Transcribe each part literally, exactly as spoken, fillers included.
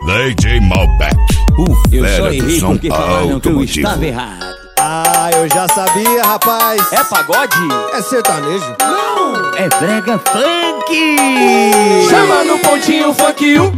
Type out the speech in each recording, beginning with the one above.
D J Malbec, o Eu só fera do errei som porque falaram que eu automotivo. estava errado. Ah, eu já sabia, rapaz. É pagode? É sertanejo? Não, é brega funk. Chama no pontinho funk you.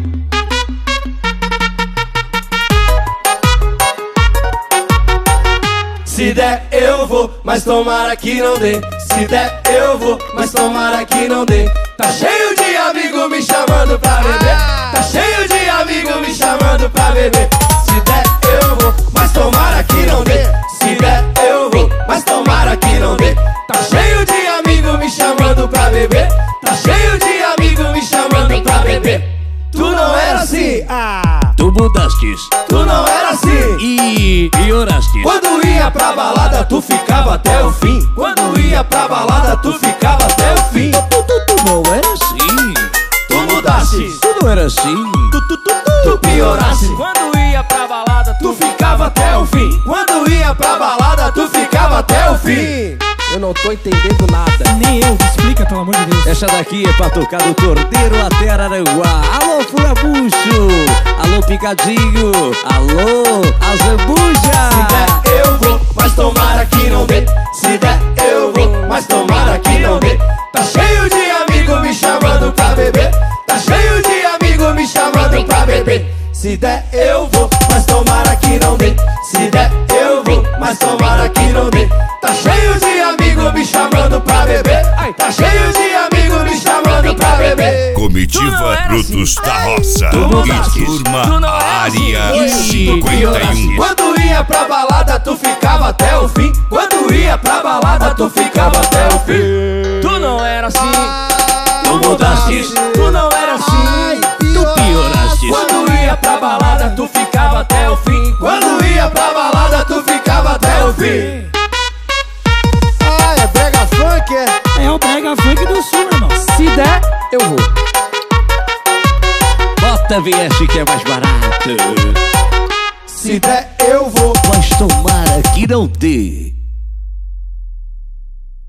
Se der eu vou, mas tomara que não dê. Se der eu vou, mas tomara que não dê. Tá cheio de amigo me chamando pra beber. Tá cheio de amigo me chamando pra beber. Se der eu vou, mas tomara que não dê. Se der eu vou, mas tomara que não dê. Tá cheio de amigo me chamando pra beber. Tá cheio de amigo me chamando pra beber. Tu não era assim, Ah, Tu mudastes tu não era assim. e piorastes. Quando ia pra balada, tu ficava até o fim. Quando ia pra balada, tu ficava até o fim. Tu, tu, tu não era assim. Tu mudaste, Tu não era assim. tu, tu, tu, tu pioraste. Quando ia pra balada, tu ficava até o fim. Quando ia pra balada, tu ficava até o fim. fim. Eu não tô entendendo nada. Nem eu, explica, pelo amor de Deus. Essa daqui é pra tocar do Torneiro até Araranguá. Alô, Furabucho. Alô, Picadinho. Alô, Azambuja. Se der eu vou, mas tomara que não dê. Se der eu vou, mas tomara que não dê. Tá cheio de amigo me chamando pra beber. Tá cheio de amigo me chamando pra beber. Se der eu vou, mas tomara que não dê. Se der eu vou, mas tomara que não dê. Tá cheio de amigo me chamando pra beber. Tá cheio de amigo me chamando pra beber. Comitiva Brutos da Roça mudaste. e Tu Turma não era assim. Área cinquenta e um. Quando ia pra balada, tu ficava até o fim. Quando ia pra balada, tu ficava até o fim. Tu não era assim, tu mudaste. Tu não era assim, Tu piorastes. quando ia pra balada, tu ficava até o fim. Quando ia pra balada, tu ficava até o fim. Ah, é brega funk, é? É o brega funk do sul, irmão. Se der, eu vou. Bota V S que é mais barato. Se der, eu vou. Mas tomara que não dê.